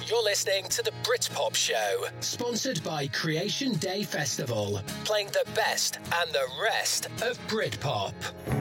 You're listening to the Britpop Show, sponsored by Creation Day Festival, playing the best and the rest of Britpop.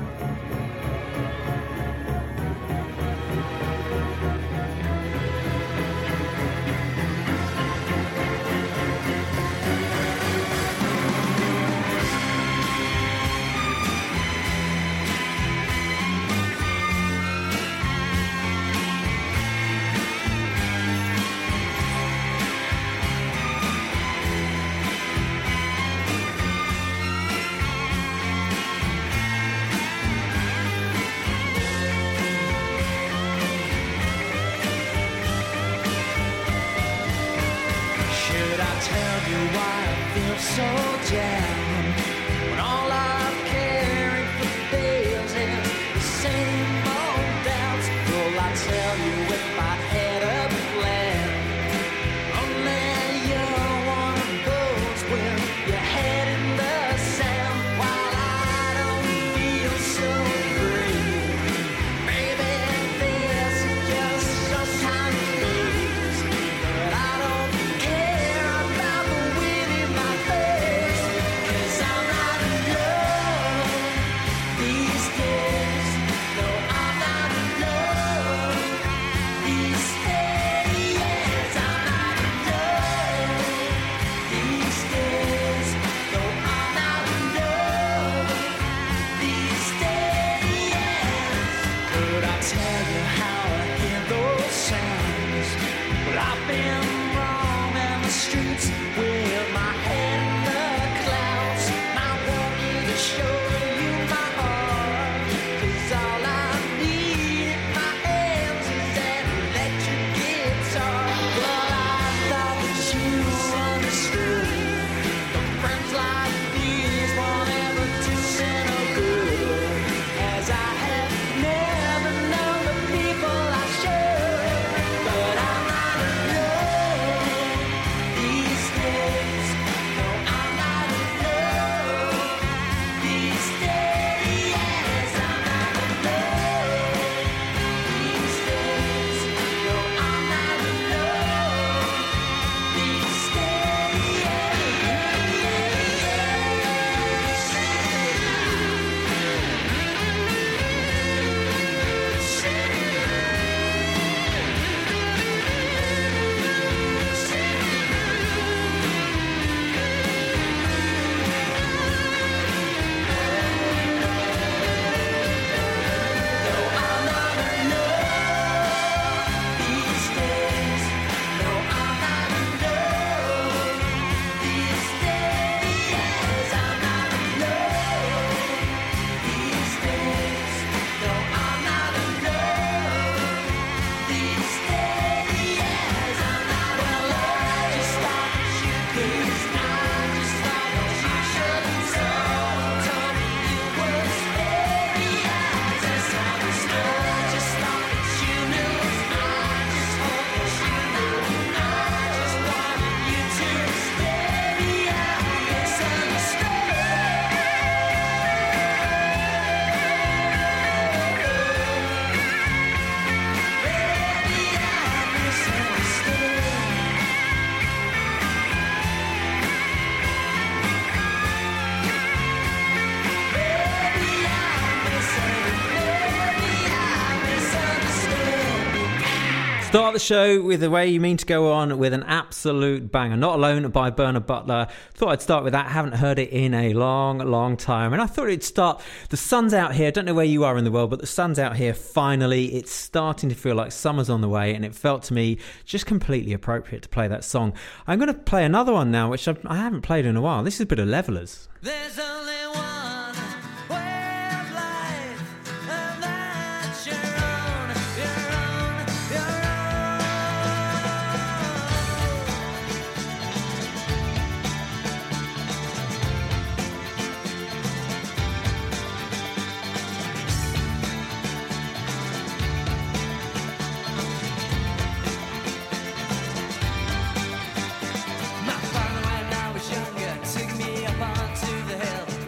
So down when all I'm caring for fails and the same old doubts. Well, I tell you if I had a plan, only you're one of those where your head in the sand while I don't feel so free. Maybe this is just sometimes days, but I don't care about the wind in my face. I'm not in love these days. No, I'm not in love these days. I'm not in love these days. No, I'm not in love these days. Could I tell you how I hear those sounds? Well, I've been wrong in the streets with my head in the clouds. I want you to show you my heart, 'cause all I need in my hands is that electric guitar. Well, I thought that you understood. The friends like these won't ever do me no good, as I have never known the people I should. But I'm not in love these days. No, I'm not in love these days. I'm not in love these days. No, I'm not in love these Start the show with The Way You Mean to Go On with an absolute banger. Not Alone by Bernard Butler. Thought I'd start with that. Haven't heard it in a long time. And I thought it'd start. The sun's out here. Don't know where you are in the world, but the sun's out here finally. It's starting to feel like summer's on the way, and it felt to me just completely appropriate to play that song. I'm going to play another one now, which I haven't played in a while. This is a bit of Levellers. There's only one way of life, and that's your own, your own, your own. My father, when I was younger, took me up onto the hill.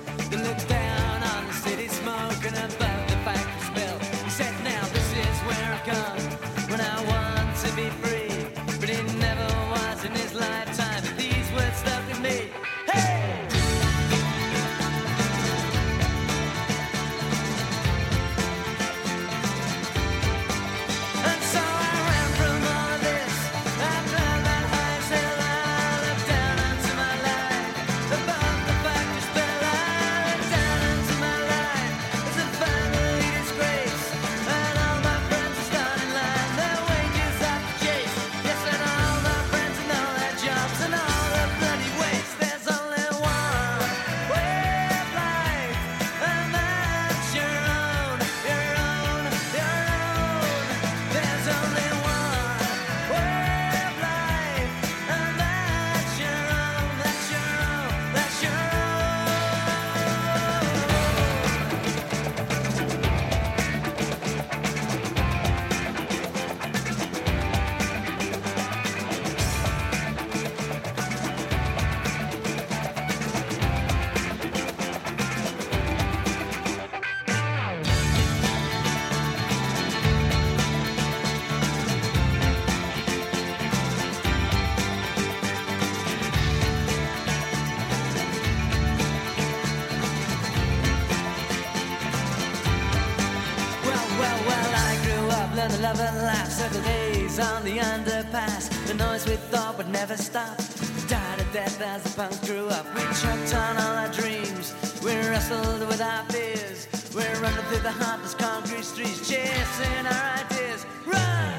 The love and laugh, circle days on the underpass. The noise we thought would never stop died a death as the punks grew up. We choked on all our dreams, we wrestled with our fears. We're running through the heartless concrete streets, chasing our ideas. Run!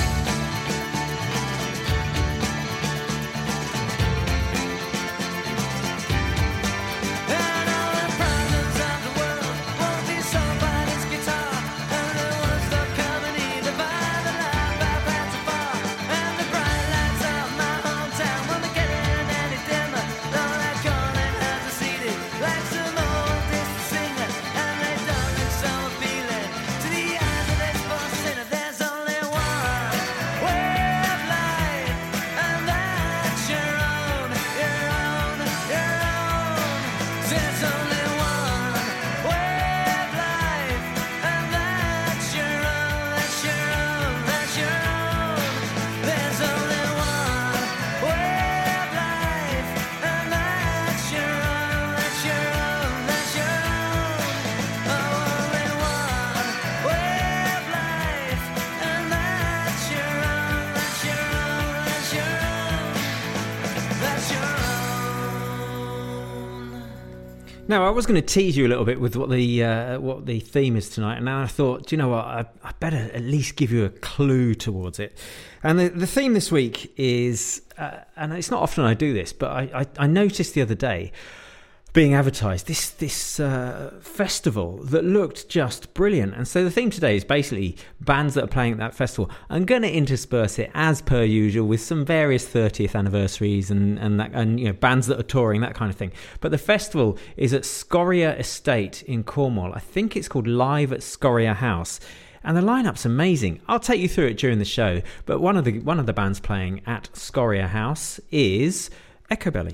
Now, I was going to tease you a little bit with what the theme is tonight, and now I thought, do you know what, I better at least give you a clue towards it. And the theme this week is, and it's not often I do this, but I noticed the other day, being advertised, this festival that looked just brilliant. And so the theme today is basically bands that are playing at that festival. I'm going to intersperse it as per usual with some various 30th anniversaries and you know, bands that are touring, that kind of thing. But the festival is at Scoria Estate in Cornwall. I think it's called Live at Scoria House. And the lineup's amazing. I'll take you through it during the show. But one of the bands playing at Scoria House is Echobelly.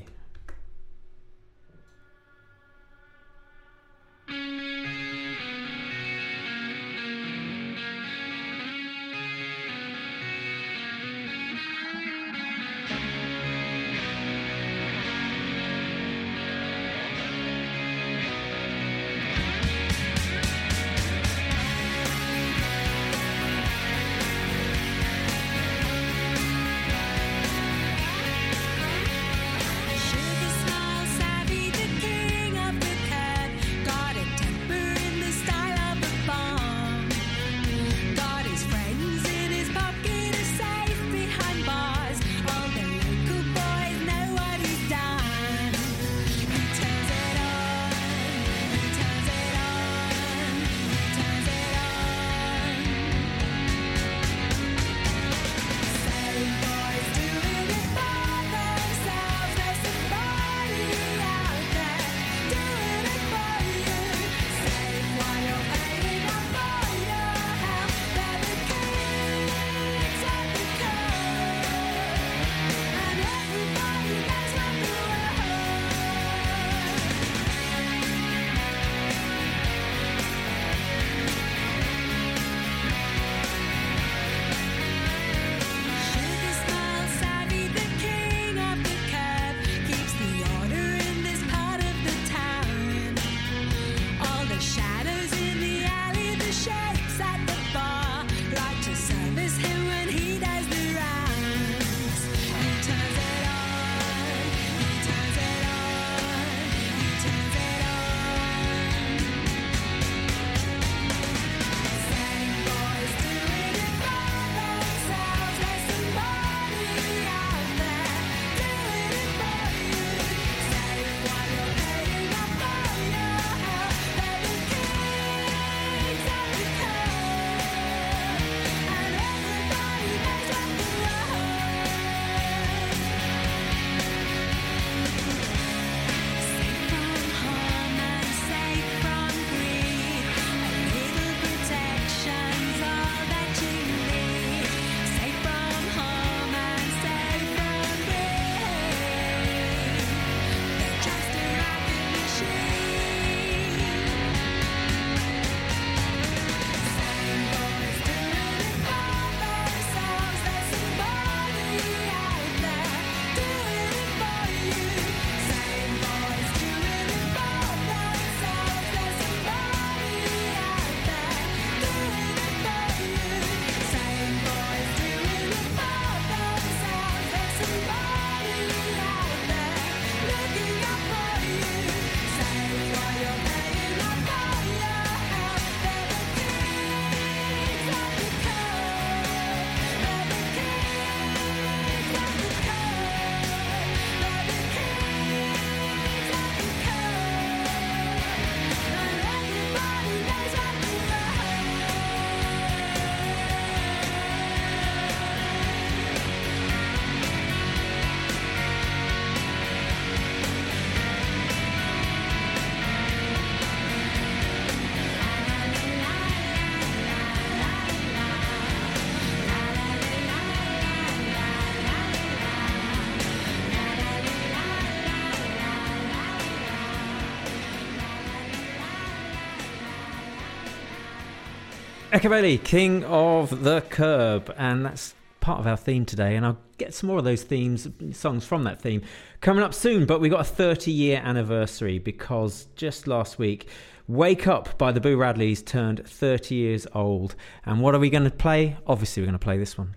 Echeveli, King of the Curb, and that's part of our theme today, and I'll get some more of those songs from that theme coming up soon. But we got a 30-year anniversary because just last week Wake Up by the Boo Radleys turned 30 years old. And what are we going to play? Obviously we're going to play this one.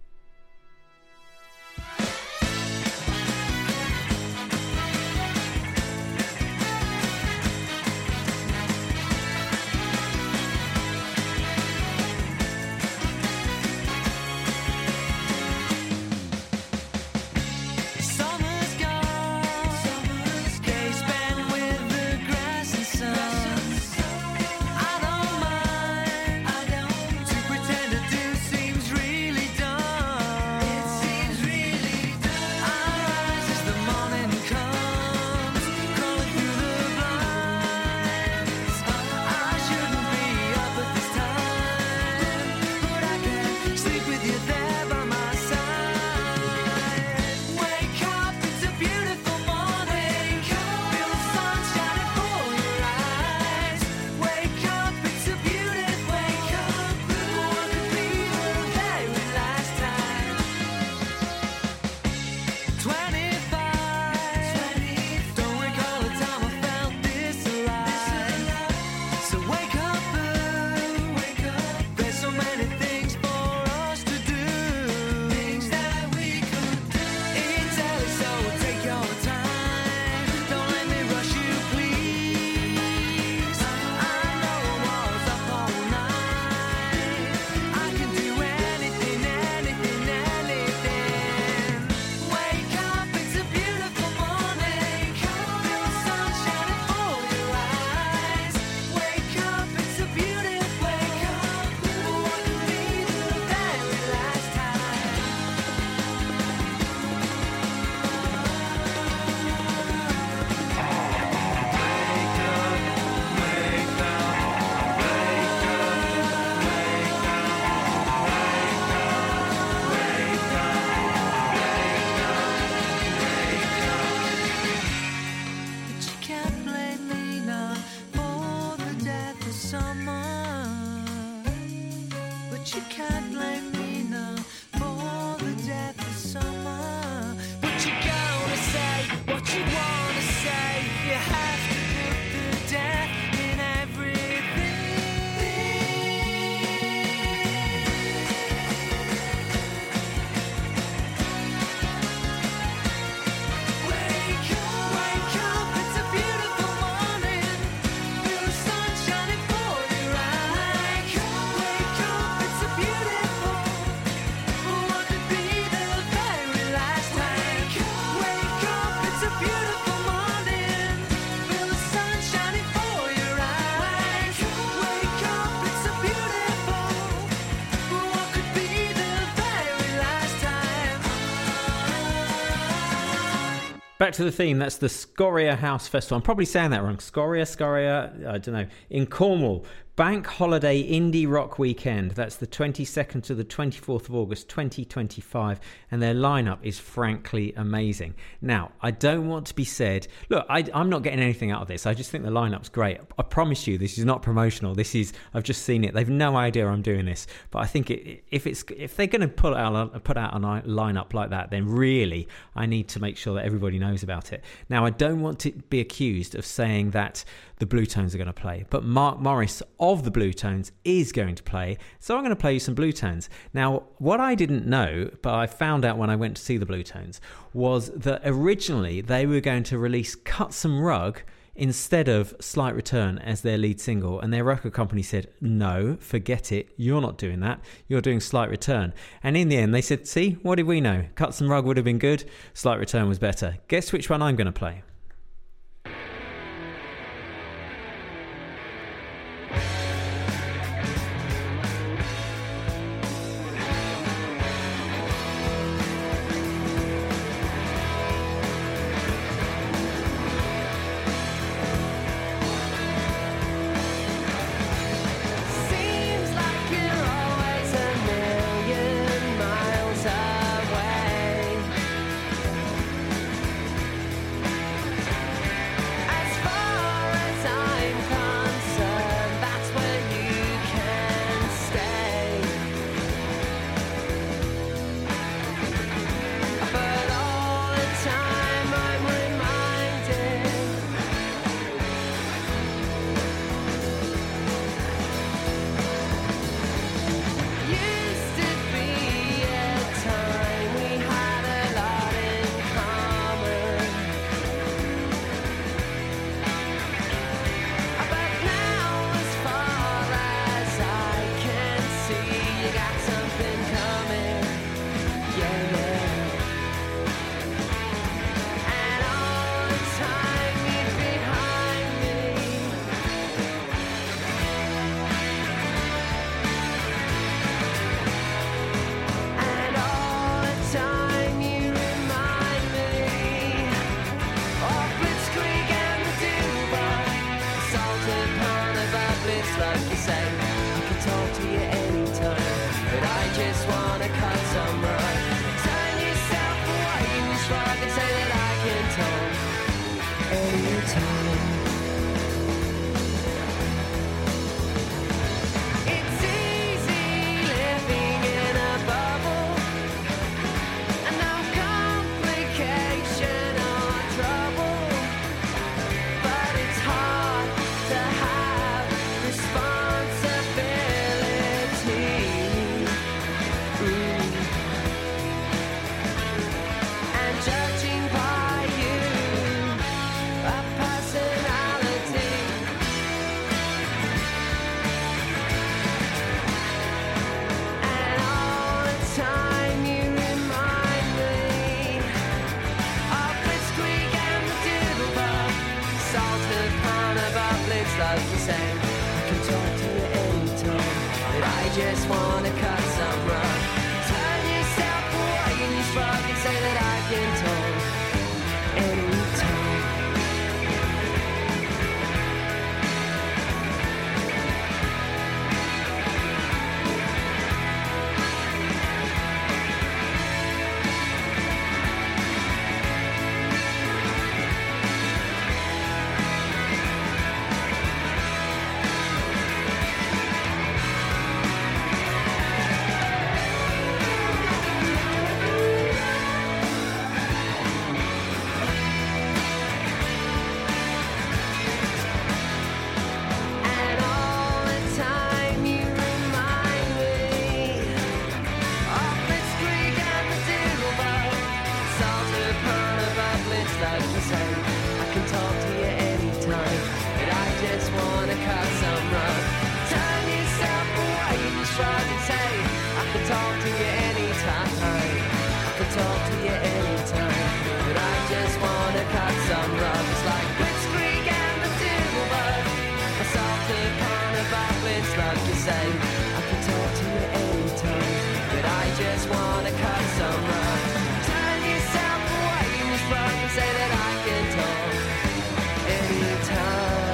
Back to the theme, that's the Scoria House Festival. I'm probably saying that wrong. Scoria, I don't know. In Cornwall, Bank Holiday Indie Rock Weekend. That's the 22nd to the 24th of August 2025, and their lineup is frankly amazing. Now, I don't want to be said, look, I'm not getting anything out of this. I just think the lineup's great. I promise you, this is not promotional. I've just seen it. They've no idea I'm doing this, but I think if they're going to put out a lineup like that, then really I need to make sure that everybody knows about it. Now, I don't want to be accused of saying that the Blue Tones are going to play, but Mark Morris of the Blue Tones is going to play, so I'm going to play you some Blue Tones. Now, what I didn't know, but I found out when I went to see the Blue Tones, was that originally they were going to release Cut Some Rug instead of Slight Return as their lead single, and their record company said, no, forget it, you're not doing that, you're doing Slight Return. And in the end they said, see, what did we know? Cut Some Rug would have been good, Slight Return was better. Guess which one I'm going to play? sludgy say I can talk to you anytime, but I just wanna cut some rug. Turn yourself away and shrug and say I can talk to you anytime, I can talk to you anytime, but I just wanna cut some rug. It's like Blitzkrieg and the Doodlebug, assault upon a babbling slug. You say I can talk to you anytime, but I just wanna cut some rug. Turn yourself away and shrug and say that I can talk anytime.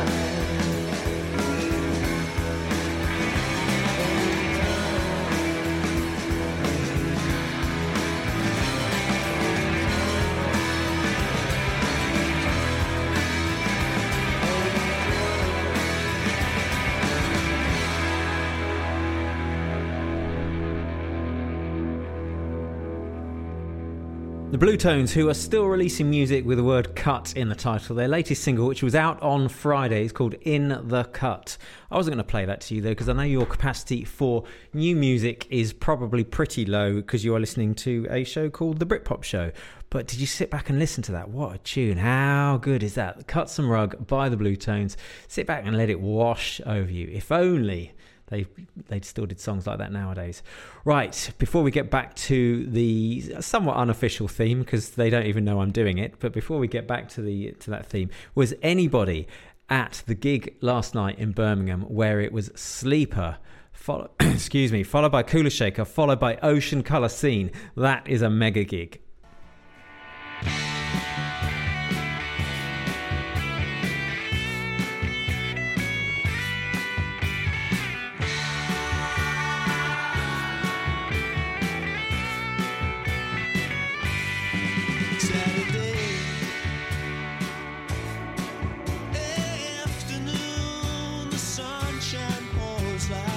The Bluetones, who are still releasing music with the word cut in the title. Their latest single, which was out on Friday, is called In the Cut. I wasn't going to play that to you, though, because I know your capacity for new music is probably pretty low because you are listening to a show called The Britpop Show. But did you sit back and listen to that? What a tune. How good is that? Cut Some Rug by the Bluetones. Sit back and let it wash over you. If only they still did songs like that nowadays. Right, before we get back to the somewhat unofficial theme, because they don't even know I'm doing it, but before we get back to that theme, was anybody at the gig last night in Birmingham where it was Sleeper, followed by Cooler Shaker, followed by Ocean Colour Scene? That is a mega gig.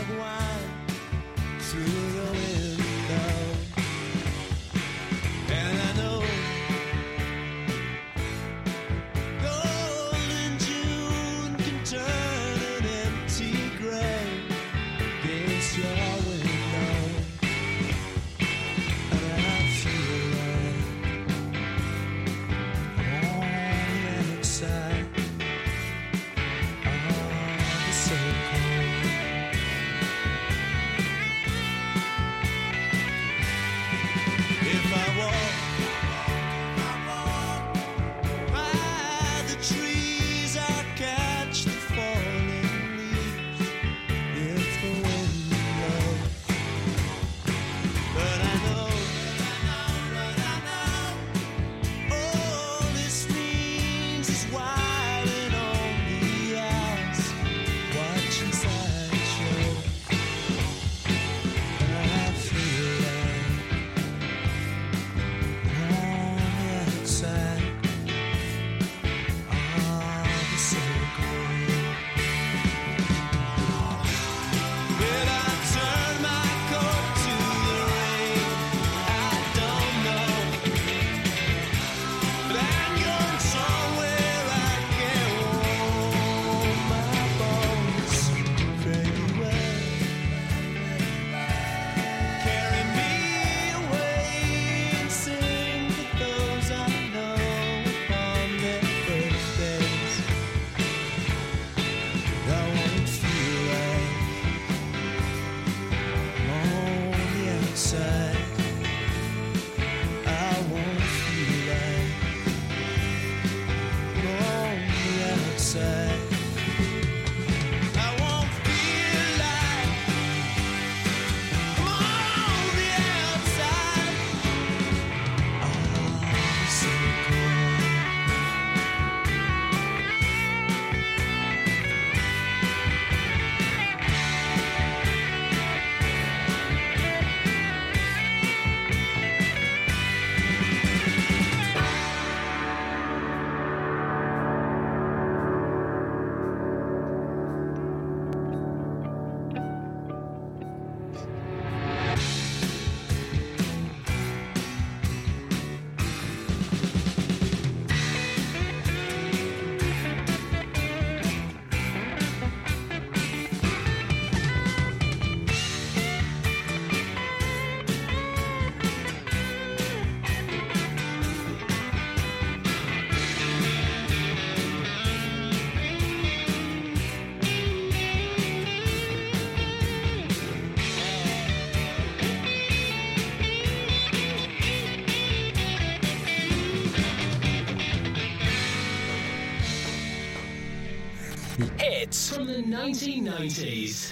And hits from the 1990s.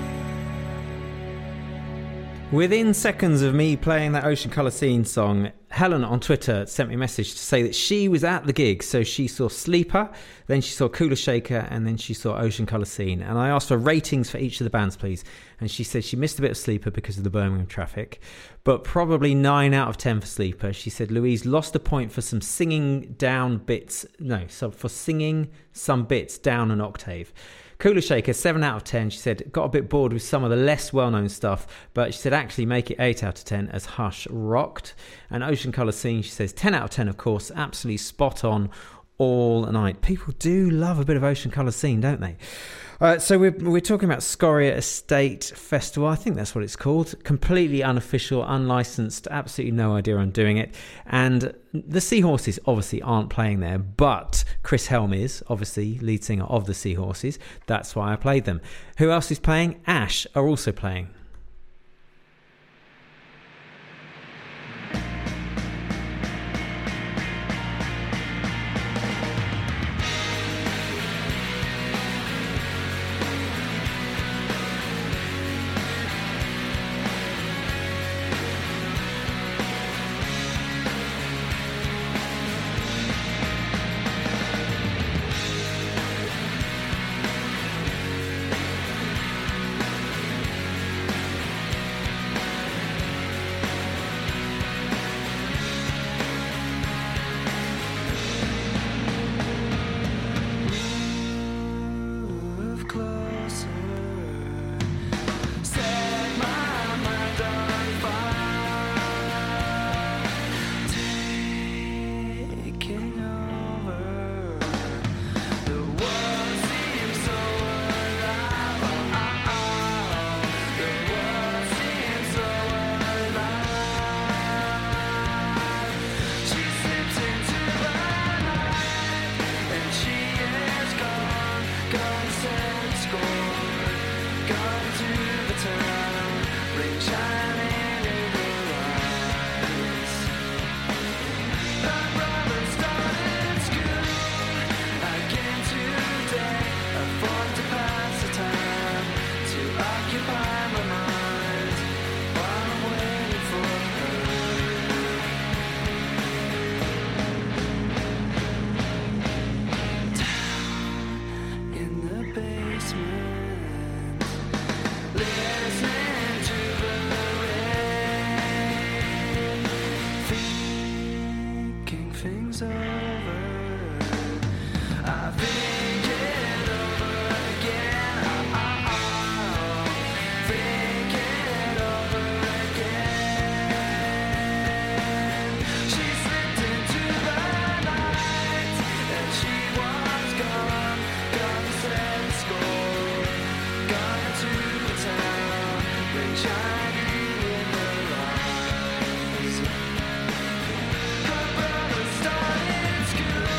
Within seconds of me playing that Ocean Colour Scene song, Helen on Twitter sent me a message to say that she was at the gig. So she saw Sleeper, then she saw Cooler Shaker, and then she saw Ocean Colour Scene. And I asked for ratings for each of the bands, please. And she said she missed a bit of Sleeper because of the Birmingham traffic, but probably 9 out of 10 for Sleeper. She said Louise lost a point for some singing down bits. No, so for singing some bits down an octave. Cooler Shaker, 7 out of 10. She said, got a bit bored with some of the less well-known stuff, but she said actually make it 8 out of 10 as Hush rocked. And Ocean Colour Scene, she says 10 out of 10, of course, absolutely spot on all night. People do love a bit of Ocean Colour Scene, don't they? So we're talking about Scoria Estate Festival. I think that's what it's called. Completely unofficial, unlicensed, absolutely no idea I'm doing it. And the Seahorses obviously aren't playing there, but Chris Helm is, obviously, lead singer of the Seahorses. That's why I played them. Who else is playing? Ash are also playing. Her brother started school.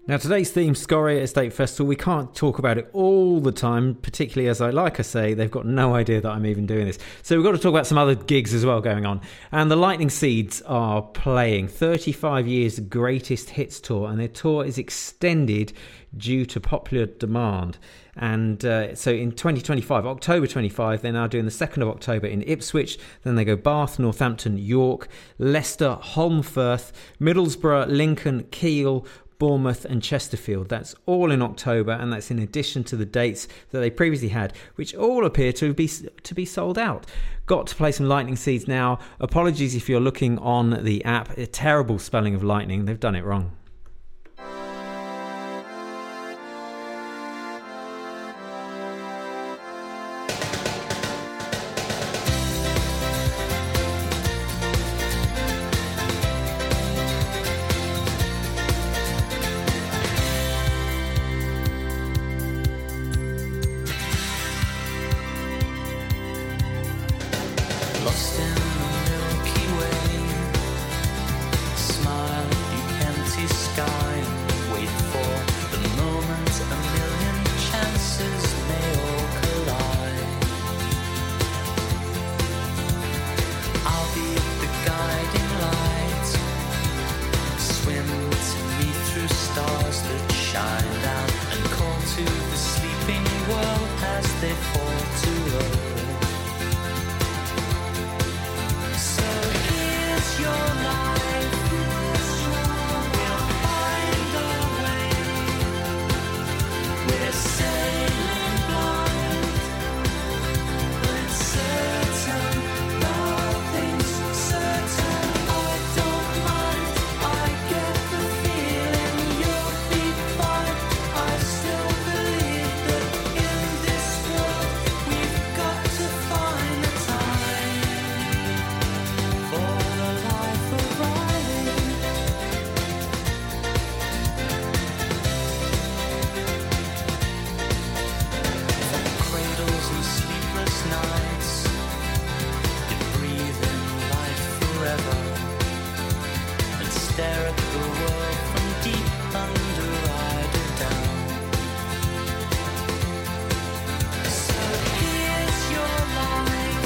Now, today's theme, Scoria Estate Festival, we can't talk about it all the time, particularly as I say, they've got no idea that I'm even doing this. So we've got to talk about some other gigs as well going on. And the Lightning Seeds are playing 35 Years Greatest Hits Tour, and their tour is extended due to popular demand. And so in 2025, October 25, they're now doing the 2nd of October in Ipswich. Then they go Bath, Northampton, York, Leicester, Holmfirth, Middlesbrough, Lincoln, Keele, Bournemouth and Chesterfield. That's all in October, and that's in addition to the dates that they previously had, which all appear to be sold out. Got to play some Lightning Seeds now. Apologies if you're looking on the app. A terrible spelling of lightning. They've done it wrong. Lost in the Milky Way, smile at the empty sky and wait for the moment a million chances may all collide. I'll be the guiding light, swim to me through stars that shine down and call to the sleeping world as they fall to earth. Your life, we'll find a way. We're sailing blind, but it's certain, nothing's certain. I don't mind, I get the feeling you'll be fine. I still believe that in this world we've got to find a time for nights, you breathe in life forever and stare at the world from deep under Eider Down. So here's your life,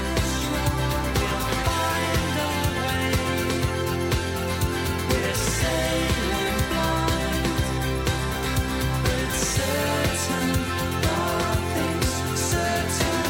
we'll find a way. We're sailing blind, but it's certain nothing's certain.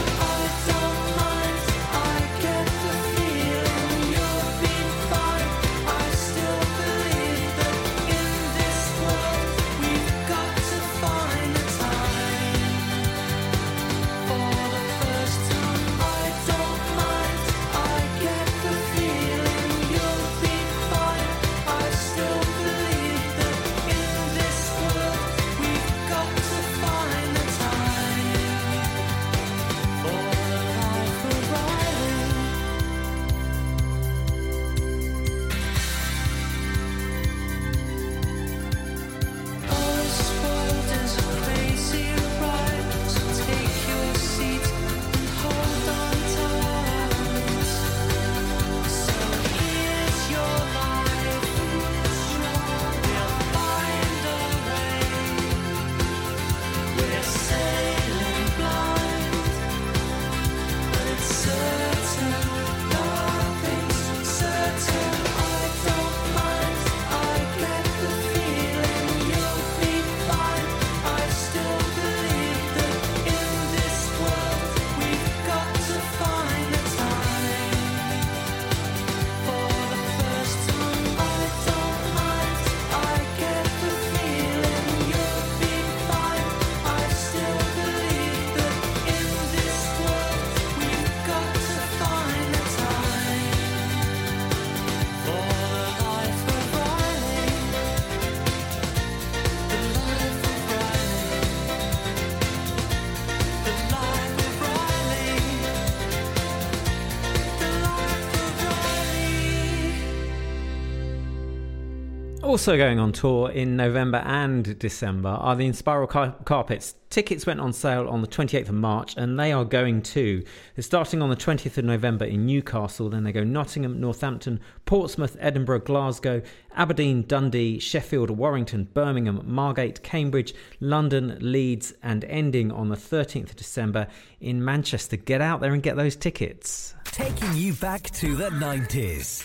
Also going on tour in November and December are the Inspiral Carpets. Tickets went on sale on the 28th of March, and they are going too. They're starting on the 20th of November in Newcastle, then they go Nottingham, Northampton, Portsmouth, Edinburgh, Glasgow, Aberdeen, Dundee, Sheffield, Warrington, Birmingham, Margate, Cambridge, London, Leeds, and ending on the 13th of December in Manchester. Get out there and get those tickets. Taking you back to the 90s.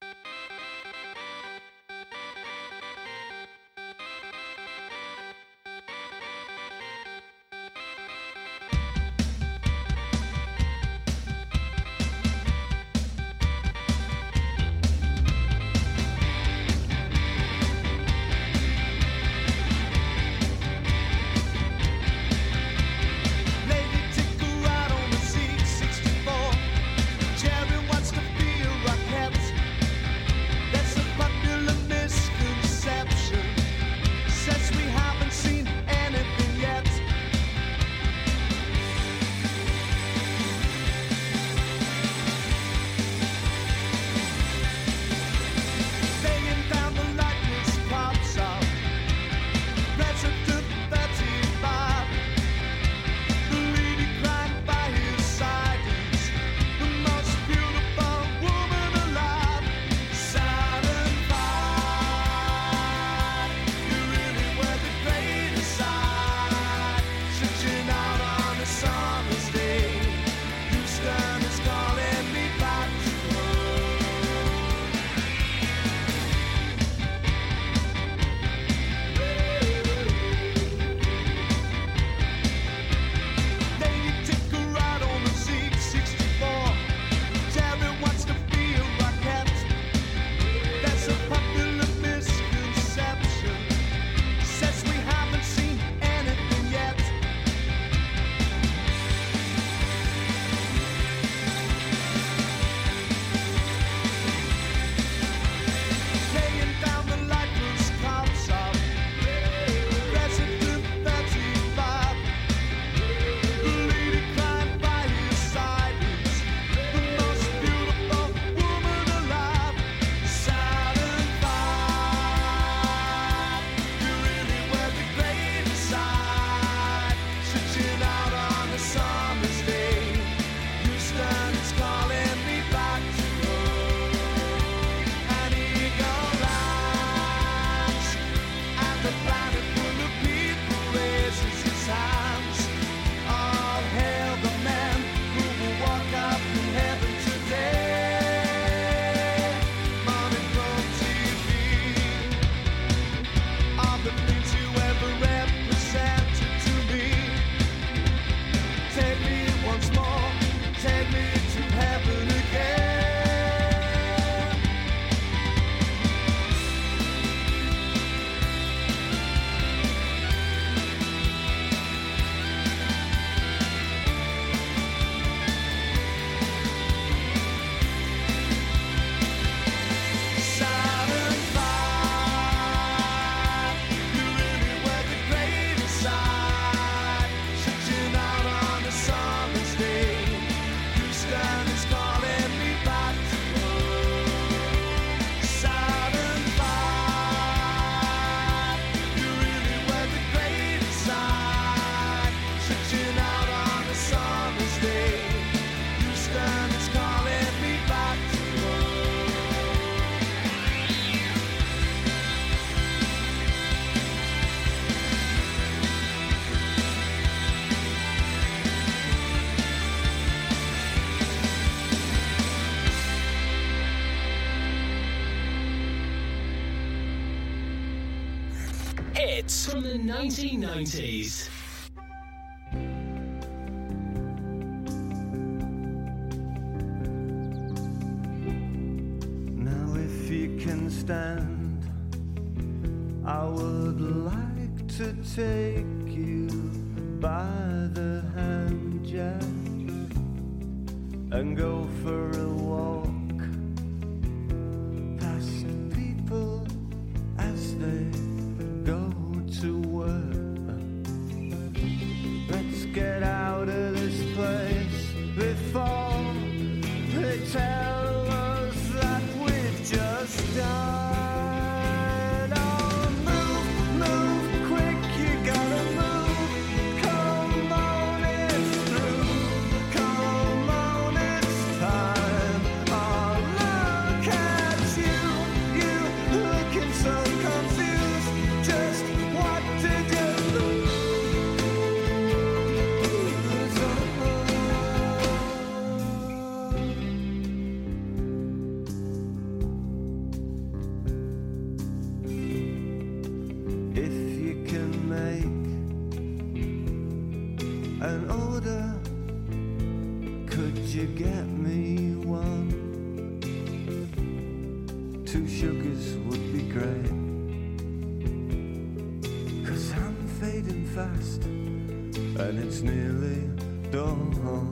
Hits from the 1990s. Now if you can stand, I would like to take you by the hand, Jack, and go for a walk past people as they go to work. Let's get out of this place before they tell us that we've just died. Oh, move, move quick, you gotta move, 'cause you get me one? 2 sugars would be great, 'cause I'm fading fast and it's nearly dawn.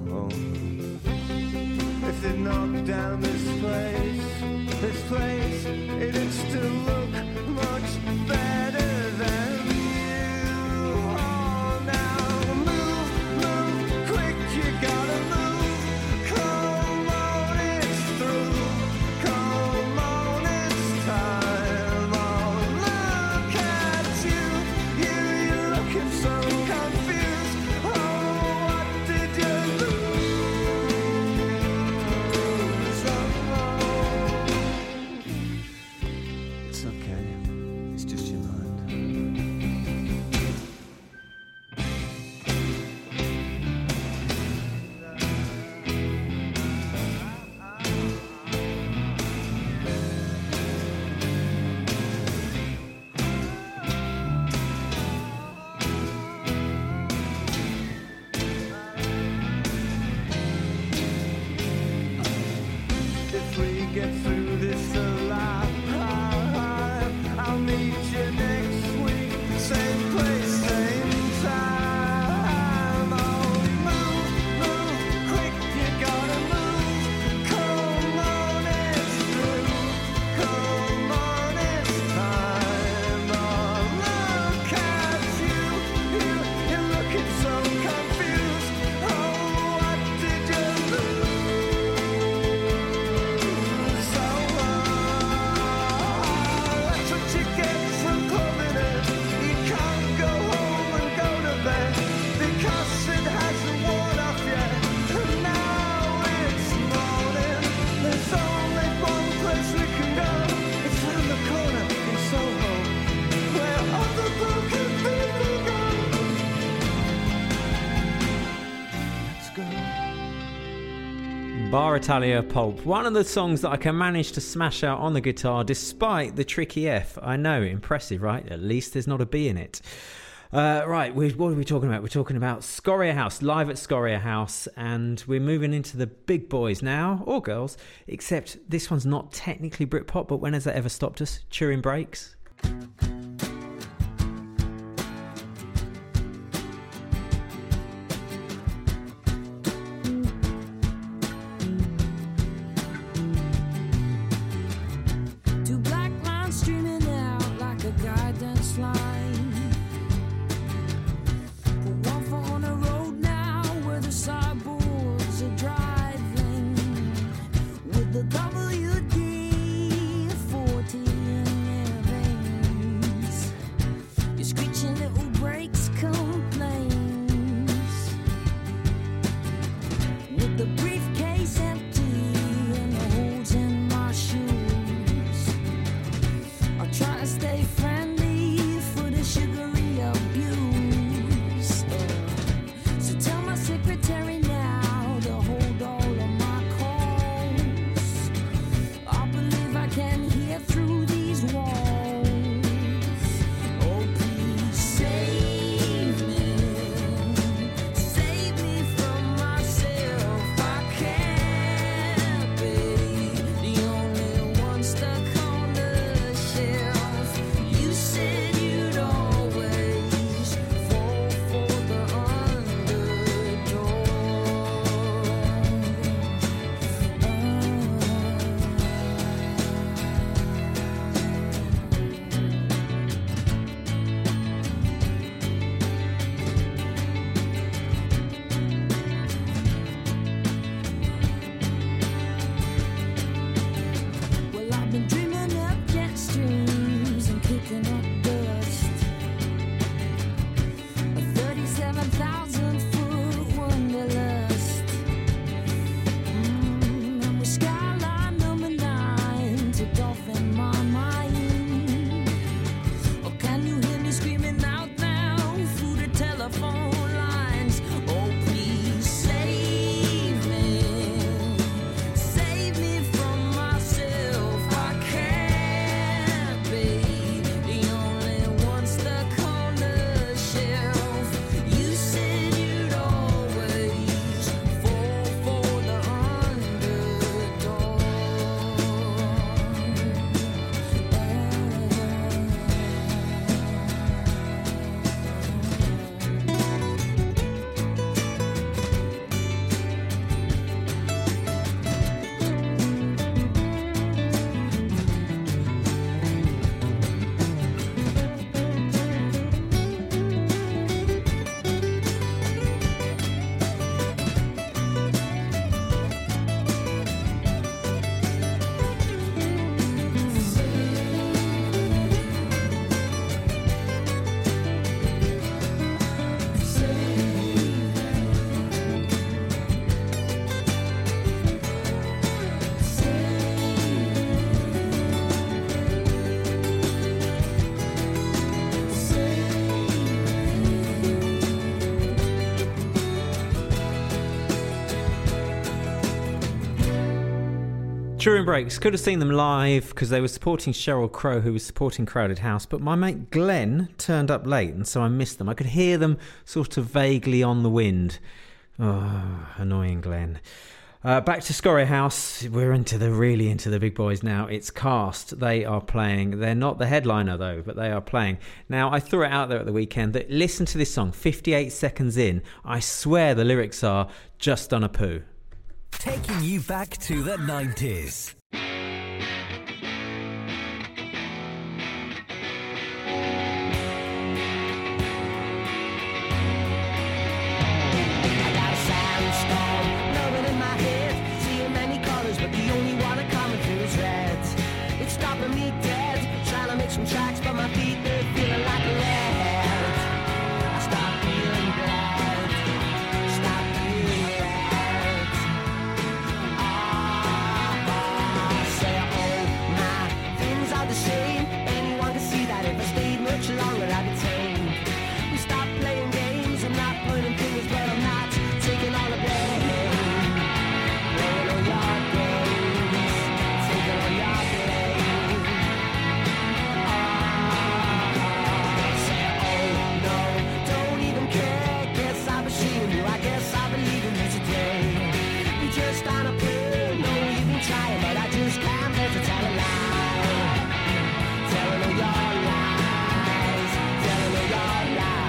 If they knock down this place, it'd still look much better than you. Oh, now move quick, you gotta move. Come on, it's through. Come on, it's time. Oh, look at you. You're looking so confused. Oh, what did you lose? Oh, it's okay. It's just your mind. If we get through this alive, I'll meet you next week, same place, same time. Oh, move quick, you gotta move. Come on, it's through. Come on, it's time. Oh, look at you. You're looking so confused. Oh, what did you lose? That's what you get from clubbing it. You can't go home and go to bed because it hasn't worn off yet. And now it's morning. There's only one place we can go. It's round the corner in Soho, where all the broken people go. Let's go. Bar Italia Pulp, one of the songs that I can manage to smash out on the guitar despite the tricky F. I know, impressive, right? At least there's not a B in it. Right, what are we talking about? We're talking about Scoria House, live at Scoria House, and we're moving into the big boys now, or girls, except this one's not technically Britpop, but when has that ever stopped us? Turing Breaks. Two black lines streaming out like a guidance line. One for on the road now where the sideboards are driving with the WD-40 in their veins. Turin Brakes, could have seen them live because they were supporting Sheryl Crow, who was supporting Crowded House, but my mate Glenn turned up late and so I missed them. I could hear them sort of vaguely on the wind. Oh, annoying Glenn. Back to Scoria House. We're really into the big boys now. It's Cast. They are playing. They're not the headliner though, but they are playing. Now, I threw it out there at the weekend that listen to this song, 58 seconds in. I swear the lyrics are just on a poo. Taking you back to the 90s. Some tracks, but my feet, they're feeling like lead. I stop feeling bad. Stop feeling bad. Say, oh, my things are the same. Anyone can see that if I stayed much longer, I'd be tamed. We stopped playing games. I'm not pointing fingers, but I'm not taking all the blame. Playing on your games. Taking on your blame. Just on a pill, no even trying, but I just can't bear to tell a lie. Telling all your lies, telling all your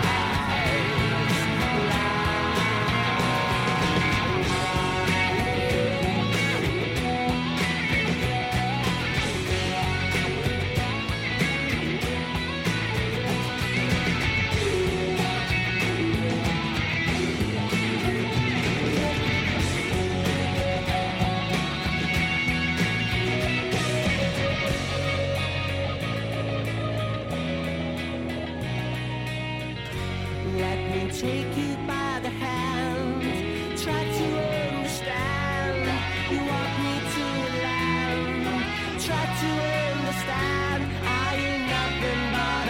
take you by the hand, try to understand. You want me to land, try to understand. I ain't nothing but a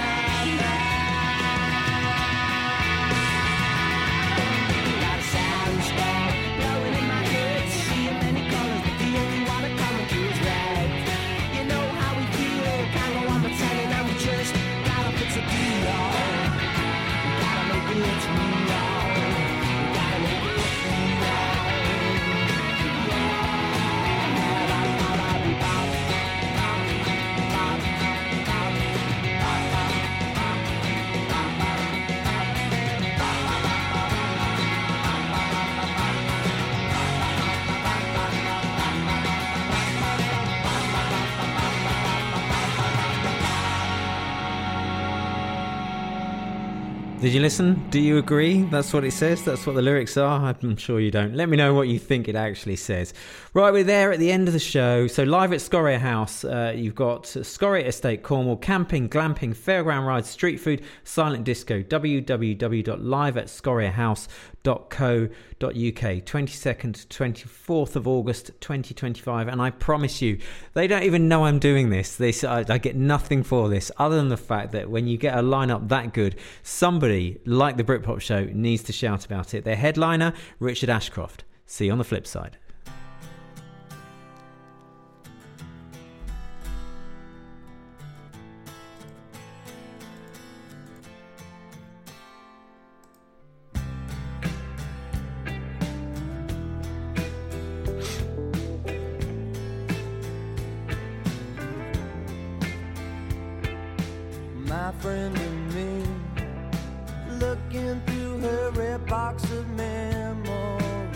man. Got a sandstorm blowing in my head, seeing many colors, but the only one coming through is red. You know how we feel, can't go on pretending, and we just gotta fix a deal. It's real. We gotta make it Did you listen? Do you agree? That's what it says. That's what the lyrics are. I'm sure you don't. Let me know what you think it actually says. Right, we're there at the end of the show. So live at Scoria House, you've got Scoria Estate, Cornwall, camping, glamping, fairground rides, street food, silent disco, www.liveatscoriahouse.co.uk, 22nd to 24th of August 2025. And I promise you, they don't even know I'm doing this. I get nothing for this other than the fact that when you get a lineup that good, somebody like the Britpop Show needs to shout about it. Their headliner, Richard Ashcroft. See you on the flip side. My friend and me, looking through her red box of memories,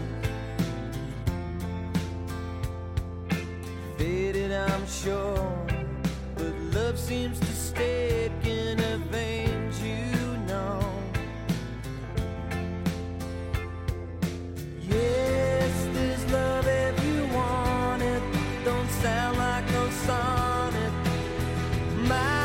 faded I'm sure, but love seems to stick in her veins, you know. Yes, there's love if you want it, don't sound like no sonnet, my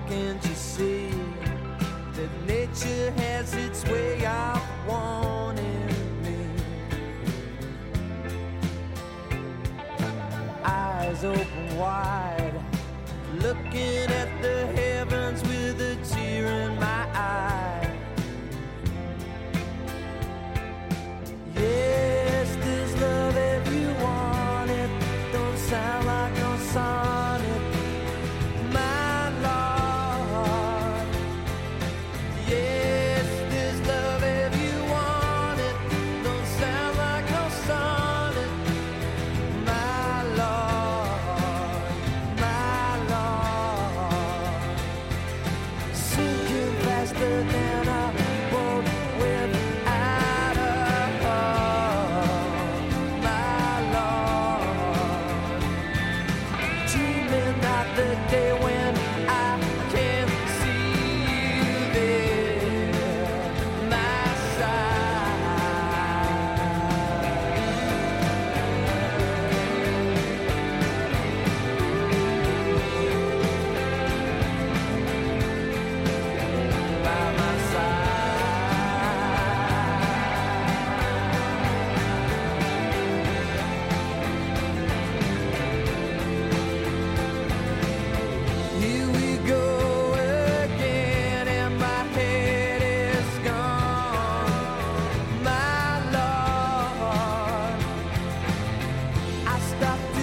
can't you see that nature has its way of wanting me? Eyes open wide, looking at the heavens with a tear in my eye. Yes, this love if you want it, don't sound like no sonnet, my Lord. Yes, this love if you want it, don't sound like no sonnet, my Lord, my Lord. Sinking faster than a boat without a hull, my Lord. Dreaming of the day when I can see you there, my side. By my Here we go again, and my head is gone, my Lord. I stopped to